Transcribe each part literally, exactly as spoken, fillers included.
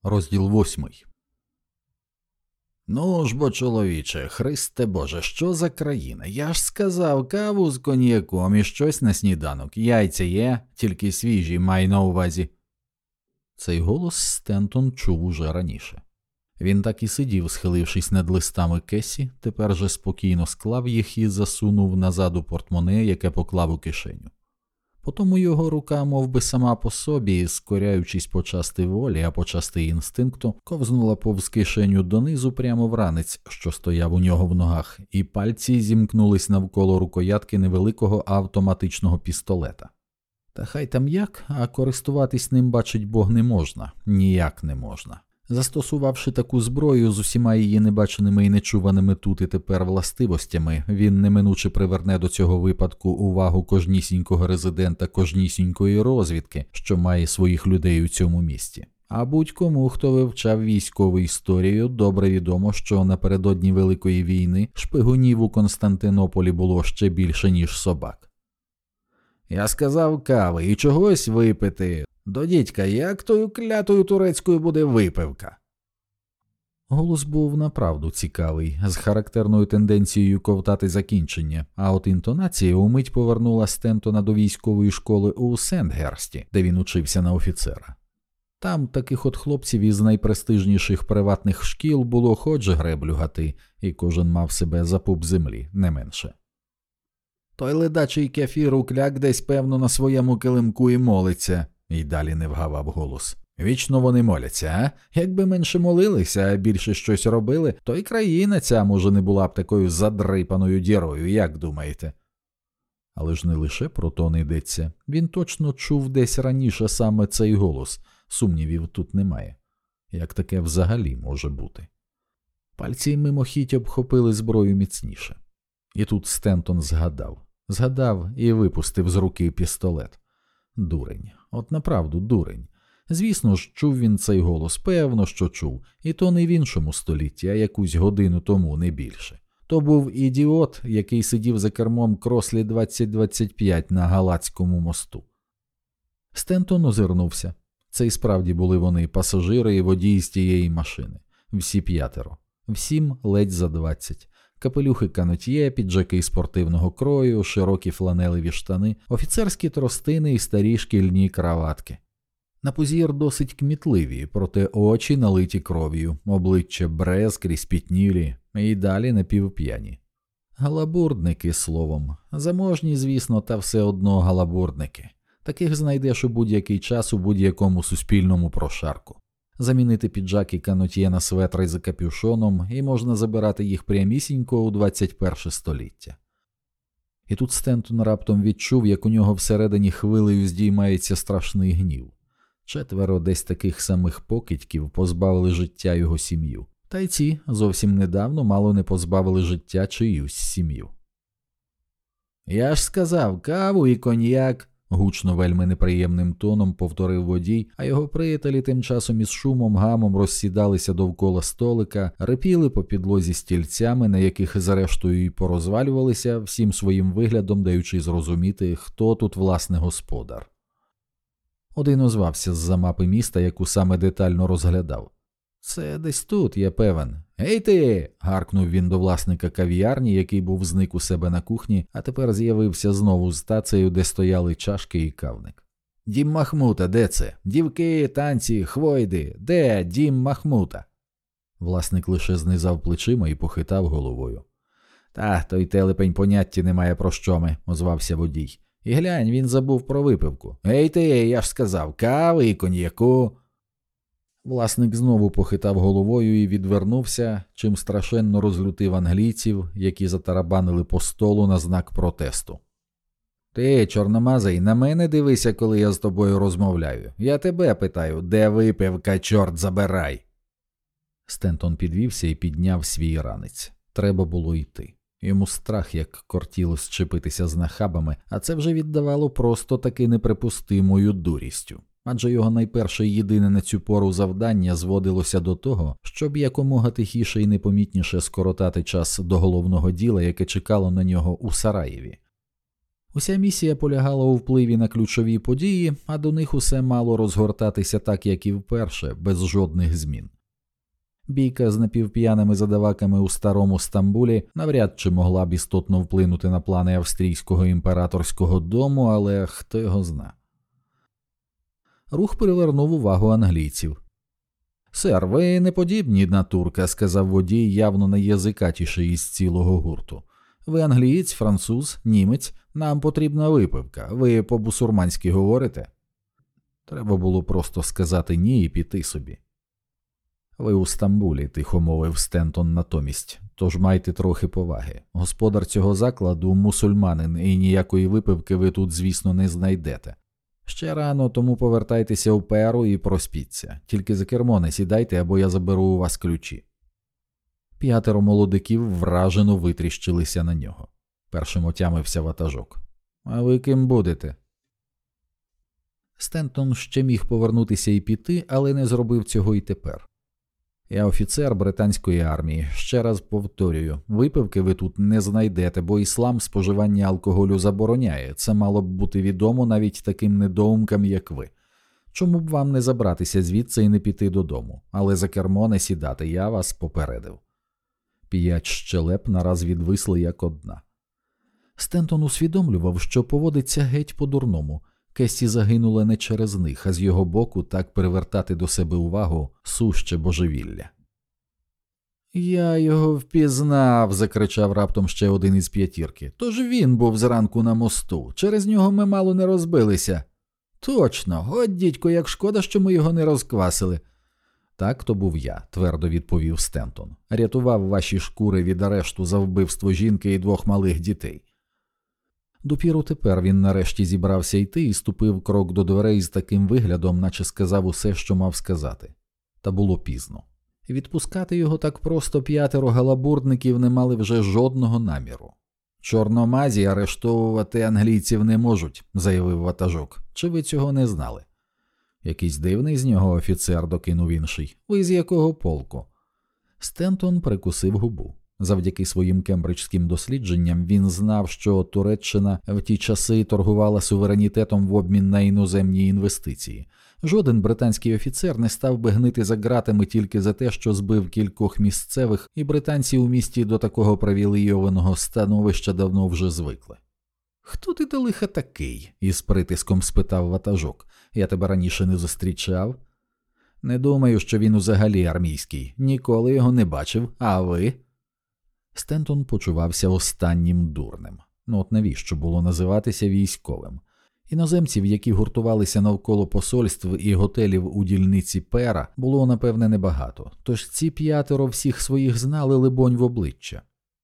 Розділ восьмий. «Ну ж бо, чоловіче, Христе Боже, що за країна? Я ж сказав, каву з коньяком і щось на сніданок. Яйця є, тільки свіжі, май на увазі». Цей голос Стентон чув уже раніше. Він так і сидів, схилившись над листами Кесі, тепер же спокійно склав їх і засунув назад у портмоне, яке поклав у кишеню. Потому його рука, мов би сама по собі, скоряючись почасти волі, а почасти інстинкту, ковзнула повз кишеню донизу прямо в ранець, що стояв у нього в ногах, і пальці зімкнулись навколо рукоятки невеликого автоматичного пістолета. Та хай там як, а користуватись ним, бачить Бог, не можна, ніяк не можна. Застосувавши таку зброю з усіма її небаченими і нечуваними тут і тепер властивостями, він неминуче приверне до цього випадку увагу кожнісінького резидента кожнісінької розвідки, що має своїх людей у цьому місті. А будь-кому, хто вивчав військову історію, добре відомо, що напередодні Великої війни шпигунів у Константинополі було ще більше, ніж собак. «Я сказав кави і чогось випити. До дідька, як тою клятою турецькою буде випивка?» Голос був направду цікавий, з характерною тенденцією ковтати закінчення, а от інтонація умить повернула Стентона до військової школи у Сендгерсті, де він учився на офіцера. Там таких от хлопців із найпрестижніших приватних шкіл було хоч греблю гати, і кожен мав себе за пуп землі, не менше. «Той ледачий кефір укляк десь, певно, на своєму килимку і молиться», – і далі не вгавав голос. «Вічно вони моляться, а? Якби менше молилися, а більше щось робили, то й країна ця, може, не була б такою задрипаною дірою, як думаєте?» Але ж не лише про то не йдеться. Він точно чув десь раніше саме цей голос. Сумнівів тут немає. Як таке взагалі може бути? Пальці мимохідь обхопили зброю міцніше. І тут Стентон згадав. Згадав і випустив з руки пістолет. Дурень. От направду дурень. Звісно ж, чув він цей голос, певно, що чув. І то не в іншому столітті, а якусь годину тому, не більше. То був ідіот, який сидів за кермом Крослі двадцять двадцять п'ять на Галацькому мосту. Стентон озирнувся. Це і справді були вони, пасажири і водії з тієї машини. Всі п'ятеро. Всім ледь за двадцять. Капелюхи канотьє, піджаки спортивного крою, широкі фланелеві штани, офіцерські тростини і старі шкільні краватки. На позір досить кмітливі, проте очі налиті кров'ю, обличчя брезкрізь пітнілі і далі напівп'яні. Галабурдники, словом. Заможні, звісно, та все одно галабурдники. Таких знайдеш у будь-який час у будь-якому суспільному прошарку. Замінити піджак і канотьє на светри за капюшоном, і можна забирати їх прямісінько у двадцять перше століття. І тут Стентон раптом відчув, як у нього всередині хвилею здіймається страшний гнів. Четверо десь таких самих покидьків позбавили життя його сім'ю. Та й ці зовсім недавно мало не позбавили життя чиюсь сім'ю. «Я ж сказав, каву і коньяк», – гучно вельми неприємним тоном повторив водій, а його приятелі тим часом із шумом-гамом розсідалися довкола столика, рипіли по підлозі стільцями, на яких зрештою й порозвалювалися, всім своїм виглядом даючи зрозуміти, хто тут власне господар. Один озвався з-за мапи міста, яку саме детально розглядав. «Це десь тут, я певен». «Ей ти!» – гаркнув він до власника кав'ярні, який був зник у себе на кухні, а тепер з'явився знову з тацею, де стояли чашки і кавник. «Дім Махмута, де це? Дівки, танці, хвойди, де дім Махмута?» Власник лише знизав плечима і похитав головою. «Та, той телепень поняття не має про що ми», – озвався водій. «І глянь, він забув про випивку. Ей ти, я ж сказав, кави і коньяку». Власник знову похитав головою і відвернувся, чим страшенно розлютив англійців, які затарабанили по столу на знак протесту. «Ти, чорномазий, на мене дивися, коли я з тобою розмовляю. Я тебе питаю, де випивка, чорт забирай!» Стентон підвівся і підняв свій ранець. Треба було йти. Йому страх, як кортіло зчепитися з нахабами, а це вже віддавало просто таки неприпустимою дурістю. Адже його найперше і єдине на цю пору завдання зводилося до того, щоб якомога тихіше і непомітніше скоротати час до головного діла, яке чекало на нього у Сараєві. Уся місія полягала у впливі на ключові події, а до них усе мало розгортатися так, як і вперше, без жодних змін. Бійка з напівп'яними задаваками у старому Стамбулі навряд чи могла б істотно вплинути на плани австрійського імператорського дому, але хто його зна. Рух привернув увагу англійців. «Сер, ви не подібні на турка», – сказав водій, явно найязикатіший із цілого гурту. «Ви англієць, француз, німець, нам потрібна випивка. Ви по-бусурманськи говорите?» Треба було просто сказати «ні» і піти собі. «Ви у Стамбулі», – тихо мовив Стентон натомість, «тож майте трохи поваги. Господар цього закладу – мусульманин, і ніякої випивки ви тут, звісно, не знайдете. Ще рано, тому повертайтеся в Перу і проспіться. Тільки за кермо не сідайте, або я заберу у вас ключі». П'ятеро молодиків вражено витріщилися на нього. Першим отямився ватажок. «А ви ким будете?» Стентон ще міг повернутися і піти, але не зробив цього і тепер. «Я офіцер британської армії. Ще раз повторюю, випивки ви тут не знайдете, бо іслам споживання алкоголю забороняє. Це мало б бути відомо навіть таким недоумкам, як ви. Чому б вам не забратися звідси і не піти додому? Але за кермо не сідати, я вас попередив». П'ять щелеп нараз відвисли як одна. Стентон усвідомлював, що поводиться геть по-дурному. Кесі загинула не через них, а з його боку так привертати до себе увагу – суще божевілля. «Я його впізнав», – закричав раптом ще один із п'ятірки. «Тож він був зранку на мосту. Через нього ми мало не розбилися». «Точно. От, дідько, як шкода, що ми його не розквасили». «Так, то був я», – твердо відповів Стентон. «Рятував ваші шкури від арешту за вбивство жінки і двох малих дітей». Допіру тепер він нарешті зібрався йти і ступив крок до дверей з таким виглядом, наче сказав усе, що мав сказати. Та було пізно. Відпускати його так просто п'ятеро галабурдників не мали вже жодного наміру. «Чорномазі арештовувати англійців не можуть», – заявив ватажок. «Чи ви цього не знали?» «Якийсь дивний з нього офіцер», – докинув інший. «Ви з якого полку?» Стентон прикусив губу. Завдяки своїм кембриджським дослідженням він знав, що Туреччина в ті часи торгувала суверенітетом в обмін на іноземні інвестиції. Жоден британський офіцер не став би гнити за ґратами тільки за те, що збив кількох місцевих, і британці у місті до такого привілейованого становища давно вже звикли. «Хто ти до лиха такий?» – із притиском спитав ватажок. «Я тебе раніше не зустрічав?» «Не думаю, що він взагалі армійський. Ніколи його не бачив. А ви?» Стентон почувався останнім дурнем. Ну от навіщо було називатися військовим? Іноземців, які гуртувалися навколо посольств і готелів у дільниці Пера, було, напевне, небагато. Тож ці п'ятеро всіх своїх знали, либонь, в обличчя.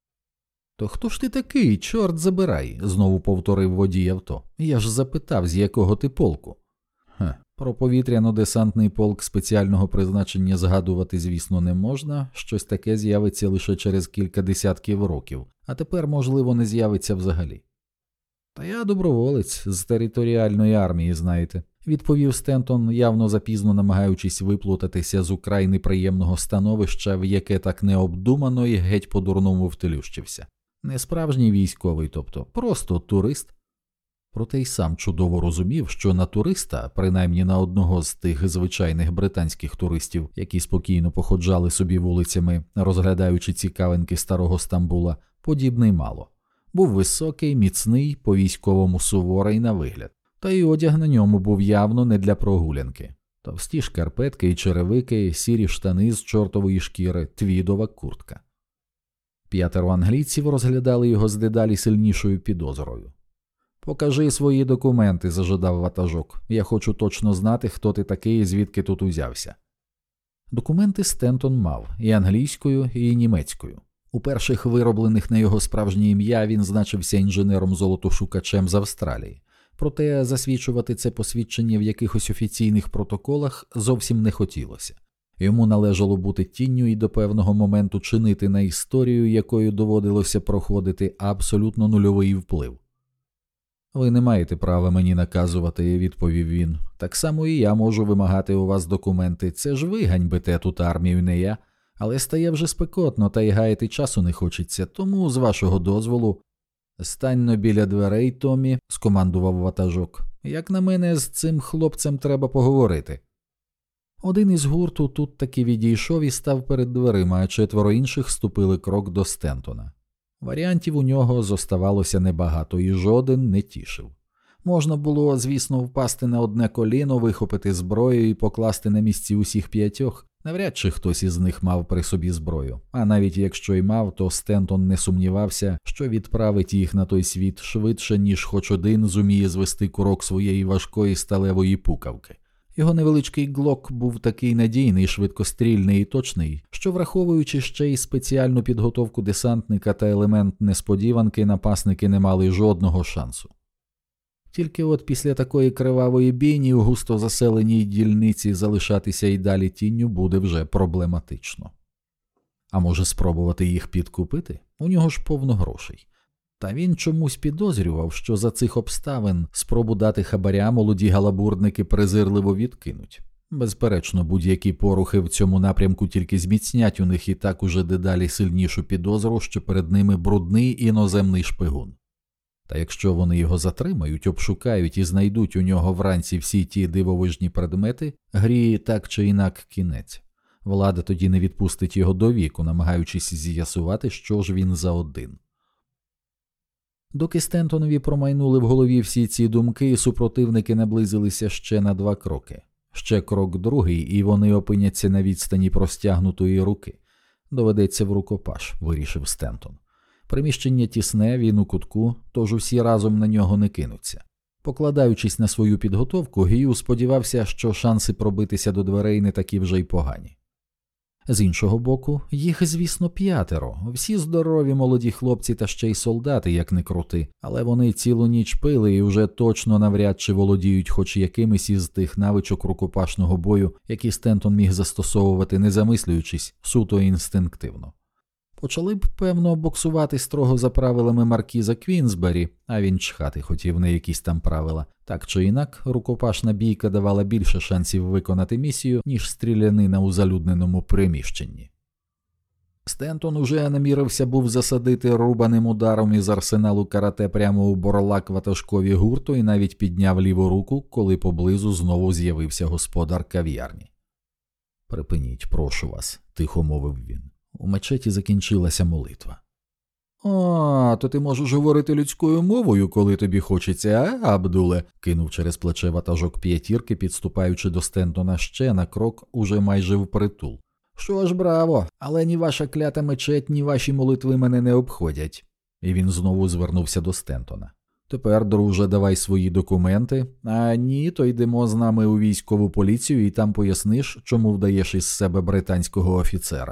«То хто ж ти такий, чорт забирай?» – знову повторив водій авто. «Я ж запитав, з якого ти полку?» «Хе, про повітряно-десантний полк спеціального призначення згадувати, звісно, не можна, щось таке з'явиться лише через кілька десятків років, а тепер, можливо, не з'явиться взагалі». «Та я доброволець з територіальної армії, знаєте», – відповів Стентон, явно запізно намагаючись виплутатися з украй неприємного становища, в яке так необдумано і геть по-дурному втелющився. Не справжній військовий, тобто, просто турист. Проте й сам чудово розумів, що на туриста, принаймні на одного з тих звичайних британських туристів, які спокійно походжали собі вулицями, розглядаючи цікавинки старого Стамбула, подібний мало. Був високий, міцний, по-військовому суворий на вигляд. Та й одяг на ньому був явно не для прогулянки. Товсті шкарпетки і черевики, сірі штани з чортової шкіри, твідова куртка. П'ятеро англійців розглядали його з дедалі сильнішою підозрою. «Покажи свої документи», – зажадав ватажок. «Я хочу точно знати, хто ти такий і звідки тут узявся». Документи Стентон мав і англійською, і німецькою. У перших вироблених на його справжнє ім'я він значився інженером-золотошукачем з Австралії. Проте засвідчувати це посвідчення в якихось офіційних протоколах зовсім не хотілося. Йому належало бути тінню і до певного моменту чинити на історію, якою доводилося проходити абсолютно нульовий вплив. «Ви не маєте права мені наказувати», – відповів він. «Так само і я можу вимагати у вас документи. Це ж ви ганьбите тут армію, не я. Але стає вже спекотно, та й гаяти часу не хочеться, тому, з вашого дозволу...» «Стань-но біля дверей, Томі», – скомандував ватажок. «Як на мене, з цим хлопцем треба поговорити». Один із гурту тут таки відійшов і став перед дверима, а четверо інших ступили крок до Стентона. Варіантів у нього зоставалося небагато, і жоден не тішив. Можна було, звісно, впасти на одне коліно, вихопити зброю і покласти на місці усіх п'ятьох. Навряд чи хтось із них мав при собі зброю. А навіть якщо й мав, то Стентон не сумнівався, що відправить їх на той світ швидше, ніж хоч один зуміє звести курок своєї важкої сталевої пукавки. Його невеличкий глок був такий надійний, швидкострільний і точний, що, враховуючи ще й спеціальну підготовку десантника та елемент несподіванки, напасники не мали жодного шансу. Тільки от після такої кривавої бійні у густо заселеній дільниці залишатися й далі тінню буде вже проблематично. А може спробувати їх підкупити? У нього ж повно грошей. Та він чомусь підозрював, що за цих обставин спробу дати хабаря молоді галабурники презирливо відкинуть. Безперечно, будь-які порухи в цьому напрямку тільки зміцнять у них і так уже дедалі сильнішу підозру, що перед ними брудний іноземний шпигун. Та якщо вони його затримають, обшукають і знайдуть у нього вранці всі ті дивовижні предмети, грі так чи інак кінець. Влада тоді не відпустить його до віку, намагаючись з'ясувати, що ж він за один. Доки Стентонові промайнули в голові всі ці думки, супротивники наблизилися ще на два кроки. Ще крок другий, і вони опиняться на відстані простягнутої руки. Доведеться в рукопаш, вирішив Стентон. Приміщення тісне, він у кутку, тож усі разом на нього не кинуться. Покладаючись на свою підготовку, Гію сподівався, що шанси пробитися до дверей не такі вже й погані. З іншого боку, їх, звісно, п'ятеро, всі здорові молоді хлопці та ще й солдати, як не крути, але вони цілу ніч пили і вже точно навряд чи володіють хоч якимись із тих навичок рукопашного бою, які Стентон міг застосовувати, не замислюючись, суто інстинктивно. Почали б, певно, боксувати строго за правилами маркіза Квінсбері, а він чхати хотів на якісь там правила. Так чи інак, рукопашна бійка давала більше шансів виконати місію, ніж стрілянина у залюдненому приміщенні. Стентон уже намірився був засадити рубаним ударом із арсеналу карате прямо у борлак ватажкові гурту і навіть підняв ліву руку, коли поблизу знову з'явився господар кав'ярні. «Припиніть, прошу вас», – тихо мовив він. У мечеті закінчилася молитва. «О, то ти можеш говорити людською мовою, коли тобі хочеться, а, Абдуле?» – кинув через плече ватажок п'ятірки, підступаючи до Стентона ще на крок, уже майже впритул. «Що ж, браво, але ні ваша клята мечеть, ні ваші молитви мене не обходять». І він знову звернувся до Стентона. «Тепер, друже, давай свої документи, а ні, то йдемо з нами у військову поліцію і там поясниш, чому вдаєш із себе британського офіцера».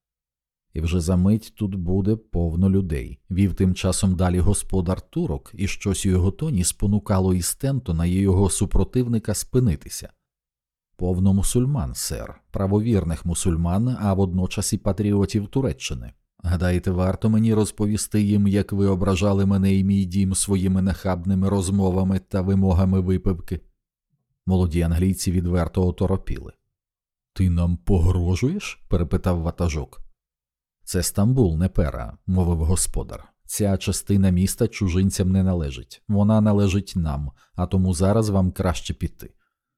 І вже за мить тут буде повно людей. Вів тим часом далі господар турок, і щось у його тоні спонукало і Стентона, і його супротивника спинитися. Повно мусульман, сер, правовірних мусульман, а водночас і патріотів Туреччини. Гадаєте, варто мені розповісти їм, як ви ображали мене і мій дім своїми нахабними розмовами та вимогами випивки? Молоді англійці відверто оторопіли. «Ти нам погрожуєш?» – перепитав ватажок. «Це Стамбул, не Пера», – мовив господар. «Ця частина міста чужинцям не належить. Вона належить нам, а тому зараз вам краще піти».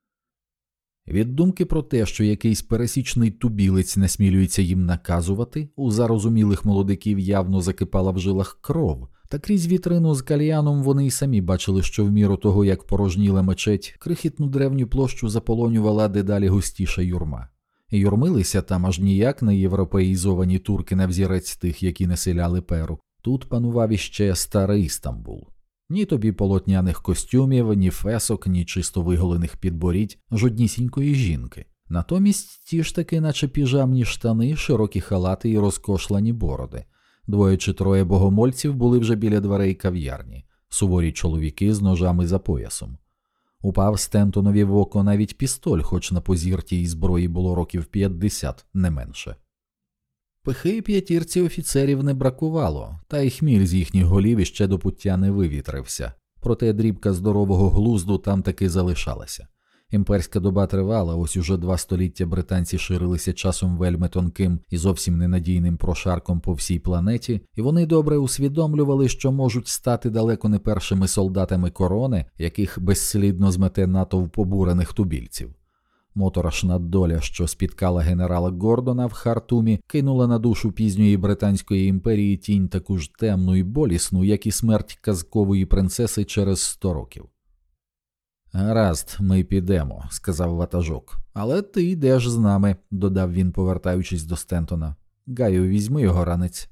Від думки про те, що якийсь пересічний тубілець насмілюється їм наказувати, у зарозумілих молодиків явно закипала в жилах кров, та крізь вітрину з кальяном вони й самі бачили, що в міру того, як порожніла мечеть, крихітну древню площу заполонювала дедалі густіша юрма. Юрмилися там аж ніяк не європеїзовані турки на взірець тих, які населяли Перу. Тут панував іще старий Стамбул. Ні тобі полотняних костюмів, ні фесок, ні чисто виголених підборідь, жоднісінької жінки. Натомість ті ж таки, наче піжамні штани, широкі халати і розкошлані бороди. Двоє чи троє богомольців були вже біля дверей кав'ярні, суворі чоловіки з ножами за поясом. Упав Стентонові в око навіть пістоль, хоч на позір тій зброї було років п'ятдесят, не менше. Пихи п'ятірці офіцерів не бракувало, та й хміль з їхніх голів іще до пуття не вивітрився. Проте дрібка здорового глузду там таки залишалася. Імперська доба тривала, ось уже два століття британці ширилися часом вельми тонким і зовсім ненадійним прошарком по всій планеті, і вони добре усвідомлювали, що можуть стати далеко не першими солдатами корони, яких безслідно змете натовп побурених тубільців. Моторошна доля, що спіткала генерала Гордона в Хартумі, кинула на душу пізньої Британської імперії тінь таку ж темну і болісну, як і смерть казкової принцеси через сто років. «Гаразд, ми підемо», – сказав ватажок. «Але ти йдеш з нами», – додав він, повертаючись до Стентона. «Гаю, візьми його ранець».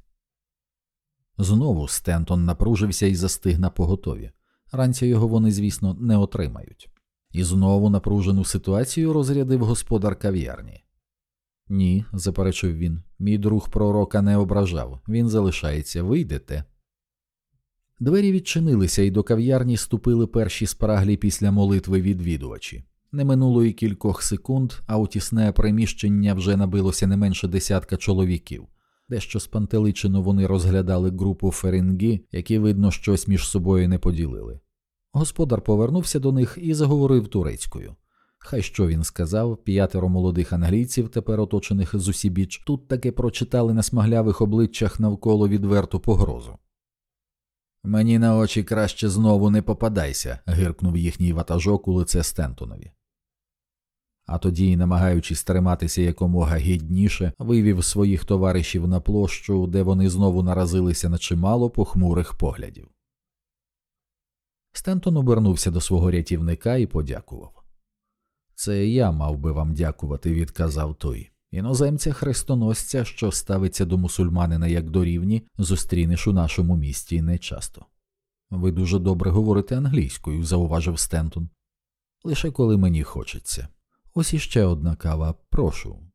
Знову Стентон напружився і застиг на поготові. Ранця його вони, звісно, не отримають. І знову напружену ситуацію розрядив господар кав'ярні. «Ні», – заперечив він, – «мій друг пророка не ображав, він залишається, ви йдете». Двері відчинилися, і до кав'ярні ступили перші спраглі після молитви відвідувачі. Не минуло і кількох секунд, а у тісне приміщення вже набилося не менше десятка чоловіків. Дещо спантеличено вони розглядали групу ферінгі, які, видно, щось між собою не поділили. Господар повернувся до них і заговорив турецькою. Хай що він сказав, п'ятеро молодих англійців, тепер оточених зусібіч, тут таки прочитали на смаглявих обличчях навколо відверту погрозу. «Мені на очі краще знову не попадайся», – гиркнув їхній ватажок у лице Стентонові. А тоді, намагаючись триматися якомога гідніше, вивів своїх товаришів на площу, де вони знову наразилися на чимало похмурих поглядів. Стентон обернувся до свого рятівника і подякував. «Це я мав би вам дякувати», – відказав той. «Іноземця-хрестоносця, що ставиться до мусульманина як до рівні, зустрінеш у нашому місті нечасто». «Ви дуже добре говорите англійською», – зауважив Стентон. «Лише коли мені хочеться. Ось іще одна кава, прошу».